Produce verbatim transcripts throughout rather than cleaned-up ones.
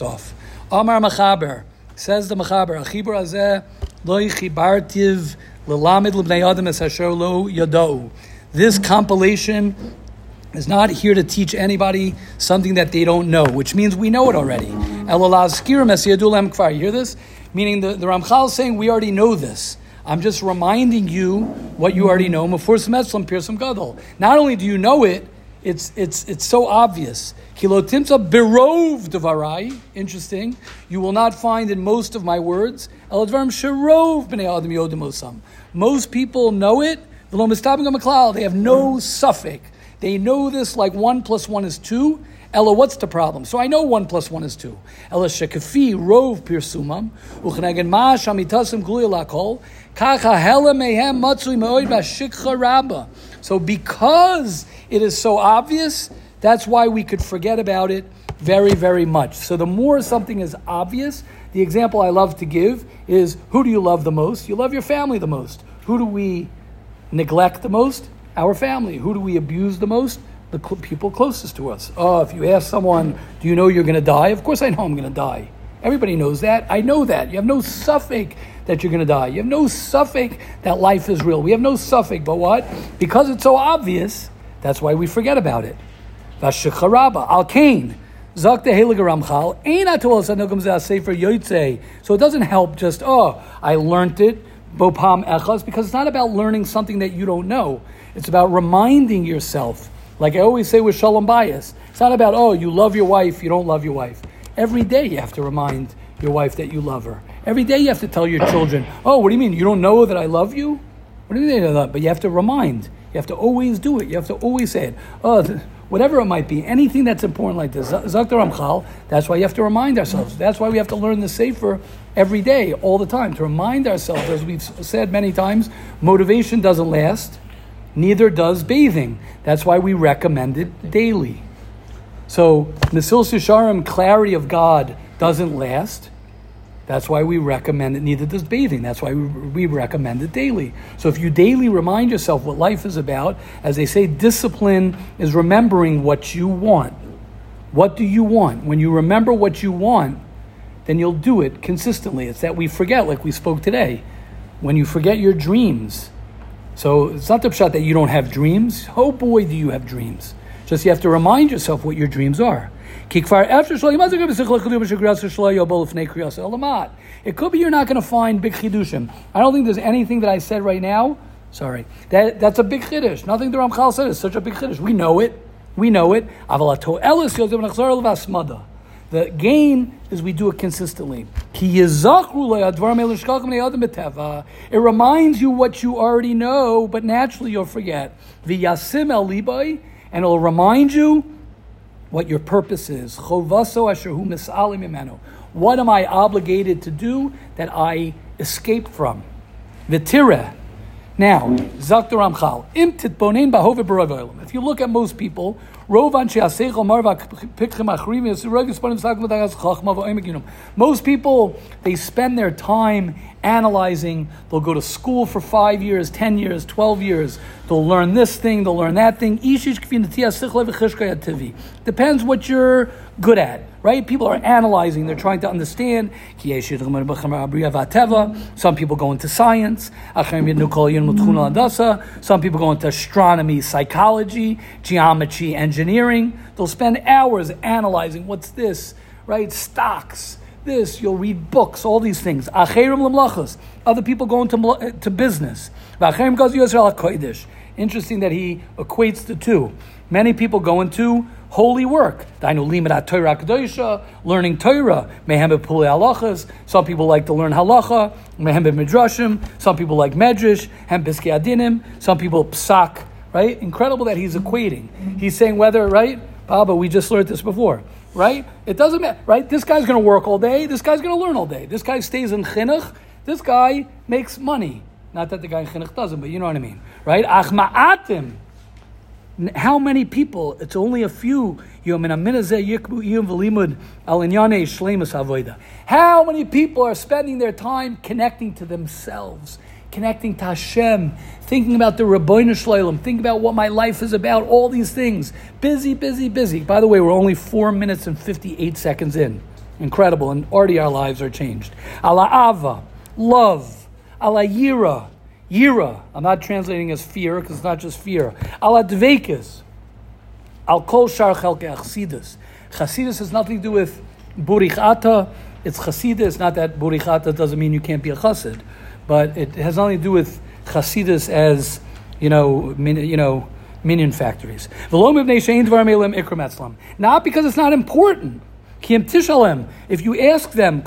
off. Amar Machaber, says the Machaber, Achibur Azeh lo chibartiv lelamid lebnei adam es asher lo yadou. This compilation is not here to teach anybody something that they don't know, which means we know it already. Elalazkirim es yadulem kfar. You hear this? Meaning the, the Ramchal is saying we already know this. I'm just reminding you what you already know. Not only do you know it, it's it's it's so obvious. Interesting. You will not find in most of my words. Most people know it. They have no suffix. They know this like one plus one is two. Ella, what's the problem? So I know one plus one is two. Ella shekafi rov pirsumam uchnegen ma shamitasim gluya lakol kacha hela mehem matzui meoid bashikcha rabba. So because it is so obvious, that's why we could forget about it very, very much. So the more something is obvious, the example I love to give is, who do you love the most? You love your family the most. Who do we neglect the most? Our family. Who do we abuse the most? The cl- people closest to us. Oh, if you ask someone, do you know you're going to die? Of course I know I'm going to die. Everybody knows that. I know that. You have no suffix that you're going to die. You have no suffix that life is real. We have no suffix, but what? Because it's so obvious, that's why we forget about it. Vashicharaba, al-kain, zak the Heilige Ramchal, ein atol sanogam zeh sefer yotzei. So it doesn't help just, oh, I learned it, bopam echaz, because it's not about learning something that you don't know. It's about reminding yourself. Like I always say with Shalom Bayis, it's not about, oh, you love your wife, you don't love your wife. Every day you have to remind your wife that you love her. Every day you have to tell your children, oh, what do you mean? You don't know that I love you? What do you mean? But you have to remind. You have to always do it. You have to always say it. Oh, whatever it might be, anything that's important like this. Zakta Ramchal, that's why you have to remind ourselves. That's why we have to learn the Sefer every day, all the time, to remind ourselves, as we've said many times, motivation doesn't last. Neither does bathing. That's why we recommend it daily. So, Mesilas Yesharim, clarity of God, doesn't last. That's why we recommend it. Neither does bathing. That's why we, we recommend it daily. So if you daily remind yourself what life is about, as they say, discipline is remembering what you want. What do you want? When you remember what you want, then you'll do it consistently. It's that we forget, like we spoke today. When you forget your dreams, so it's not the pshat that you don't have dreams. Oh boy, do you have dreams. Just you have to remind yourself what your dreams are. It could be you're not going to find big chidushim. I don't think there's anything that I said right now. Sorry. That, that's a big chiddush. Nothing the Ramchal said is such a big chiddush. We know it. We know it. The gain is we do it consistently. It reminds you what you already know, but naturally you'll forget. And it'll remind you what your purpose is. What am I obligated to do that I escape from? V'tireh. Now, Zakta Ramchal, im titbonein bahove b'rov ha'olam. If you look at most people, rov anshe haseichel marva pikchem achrim yisrov yisponim sakim v'dagas chachma v'oimek yinum. Most people, they spend their time analyzing. They'll go to school for five years, ten years, twelve years. They'll learn this thing, they'll learn that thing. Depends what you're good at, right? People are analyzing, they're trying to understand. Some people go into science. Some people go into astronomy, psychology, geometry, engineering. They'll spend hours analyzing what's this, right? Stocks. This, you'll read books, all these things. Other people go into to business. Interesting that he equates the two. Many people go into holy work. Learning Torah. Some people like to learn halacha. Some people like medrash. Some people psak. Right? Incredible that he's equating. He's saying whether, right? Baba, we just learned this before. Right? It doesn't matter, right? This guy's going to work all day. This guy's going to learn all day. This guy stays in chinuch. This guy makes money. Not that the guy in chinuch doesn't, but you know what I mean. Right? Ach ma'atim. How many people? It's only a few. How many people are spending their time connecting to themselves, connecting to Hashem, thinking about the Rabbeinu Shloim, thinking about what my life is about, all these things. Busy, busy, busy. By the way, we're only four minutes and fifty-eight seconds in. Incredible. And already our lives are changed. Ala ava, love. Ala yira, yira. I'm not translating as fear because it's not just fear. Ala dveikus. Al kol shar chelke chassidus. Chassidus has nothing to do with burichata. It's chassidus. Not that burichata doesn't mean you can't be a chassid, but it has nothing to do with chassidus as, you know, min, you know, minion factories. Not because it's not important. If you ask them,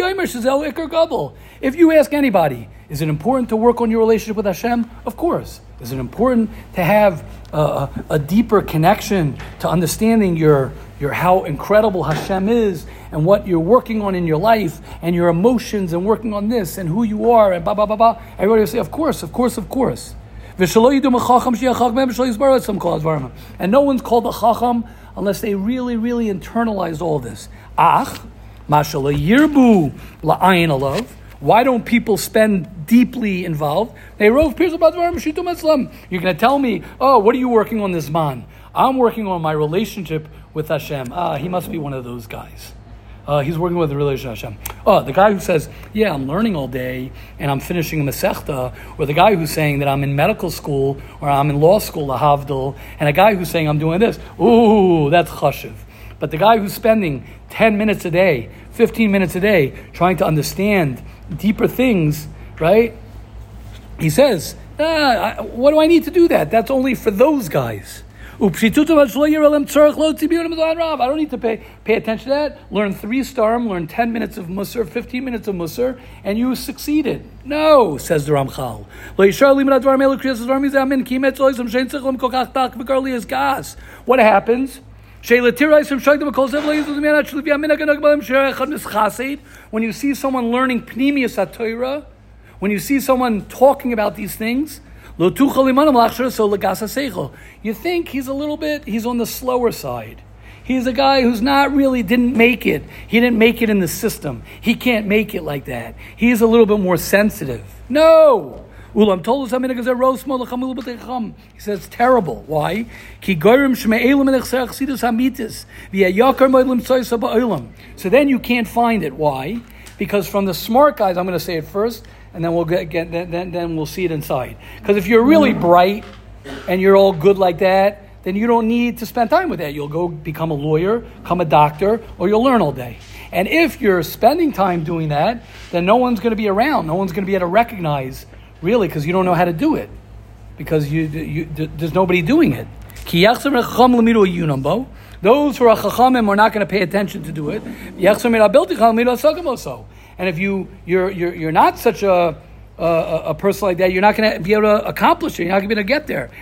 if you ask anybody, is it important to work on your relationship with Hashem? Of course. Is it important to have a, a deeper connection to understanding your, your how incredible Hashem is and what you're working on in your life and your emotions and working on this and who you are and blah, blah, blah, blah. Everybody will say, of course, of course, of course. And no one's called a chacham unless they really, really internalized all this. Ach, mashallah yirbu la'ayin alav. Why don't people spend deeply involved? You're going to tell me, oh, what are you working on this man? I'm working on my relationship with Hashem. Ah, he must be one of those guys. Uh, he's working with the relationship with Hashem. Oh, the guy who says, yeah, I'm learning all day and I'm finishing a Masechta, or the guy who's saying that I'm in medical school or I'm in law school, a Havdil, and a guy who's saying I'm doing this. Ooh, that's chashiv. But the guy who's spending ten minutes a day, fifteen minutes a day, trying to understand deeper things, right? He says, ah, I, what do I need to do that? That's only for those guys. I don't need to pay pay attention to that. Learn three starim, learn ten minutes of Musar, fifteen minutes of Musar, and you succeeded. No, says the Ramchal. What happens? When you see someone learning Pnimius HaTorah, when you see someone talking about these things, you think he's a little bit, he's on the slower side. He's a guy who's not really, didn't make it. He didn't make it in the system. He can't make it like that. He's a little bit more sensitive. No! He says it's terrible. Why? So then you can't find it. Why? Because from the smart guys, I'm going to say it first, and then we'll get, get then, then then we'll see it inside. Because if you're really bright and you're all good like that, then you don't need to spend time with that. You'll go become a lawyer, become a doctor, or you'll learn all day. And if you're spending time doing that, then no one's going to be around. No one's going to be able to recognize, really, because you don't know how to do it. Because you, you there's nobody doing it. Those who are chachamim are not going to pay attention to do it. And if you you're you're, you're not such a, a a person like that, you're not going to be able to accomplish it. You're not going to be able to get there.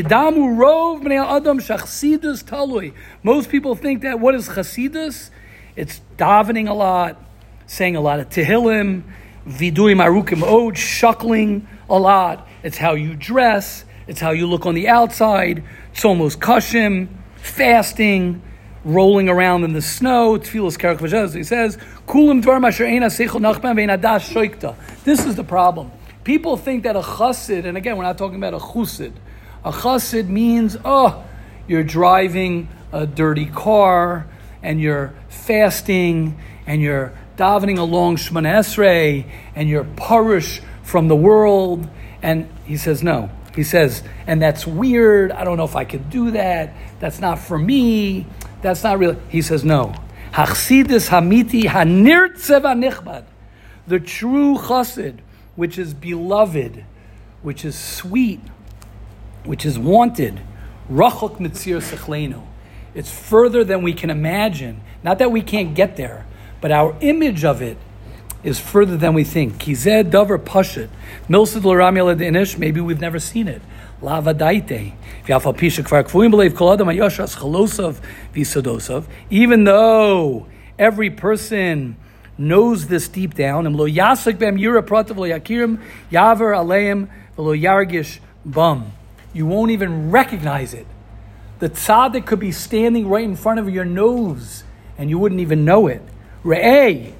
Most people think that what is chasidus? It's davening a lot, saying a lot of tehillim, viduim arukim od, shuckling a lot. It's how you dress. It's how you look on the outside. It's almost kashim, fasting, rolling around in the snow. Tfilas karach v'shas. He says, "Kulam dvar masher eina seichel nachman ve'inadas shoykta." This is the problem. People think that a chassid, and again, we're not talking about a chusid. A chassid means, oh, you're driving a dirty car, and you're fasting, and you're davening along Shemona Esrei, and you're parish from the world. And he says, no. He says, and that's weird. I don't know if I could do that. That's not for me. That's not real. He says, no. Hachsidus hamiti hanirtzev anichbad. The true chassid, which is beloved, which is sweet, which is wanted. Rachok mitzir sechlenu. It's further than we can imagine. Not that we can't get there, but our image of it is further than we think. Kizeh davar pashut. Milsid l'rami l'dinish. Maybe we've never seen it. Lavadaite. V'yafal pisha kvar kvuim b'leiv kol adam hayashas chalosav v'sadosav. Even though every person knows this deep down, and lo yasik bem yura pratav lo yakirim yaver aleim v'lo yargish bum. You won't even recognize it. The tzaddik could be standing right in front of your nose, and you wouldn't even know it. Re'eh.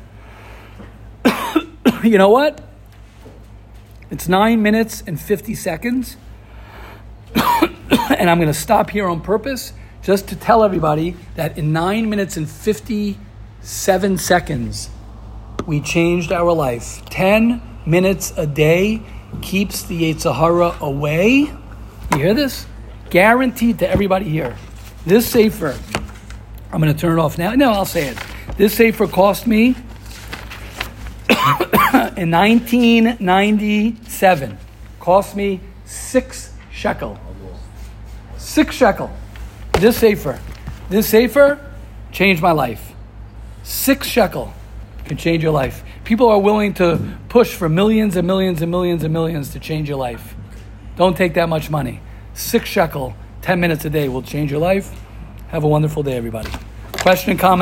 You know what? It's nine minutes and fifty seconds. And I'm going to stop here on purpose just to tell everybody that in nine minutes and fifty seven seconds, we changed our life. Ten minutes a day keeps the Yetzer Hara away. You hear this? Guaranteed to everybody here. This Sefer, I'm going to turn it off now. No, I'll say it. This Sefer cost me in nineteen ninety-seven, cost me six shekel. Six shekel. This Sefer. This Sefer changed my life. Six shekel can change your life. People are willing to push for millions and millions and millions and millions to change your life. Don't take that much money. Six shekel, ten minutes a day will change your life. Have a wonderful day, everybody. Question, comment?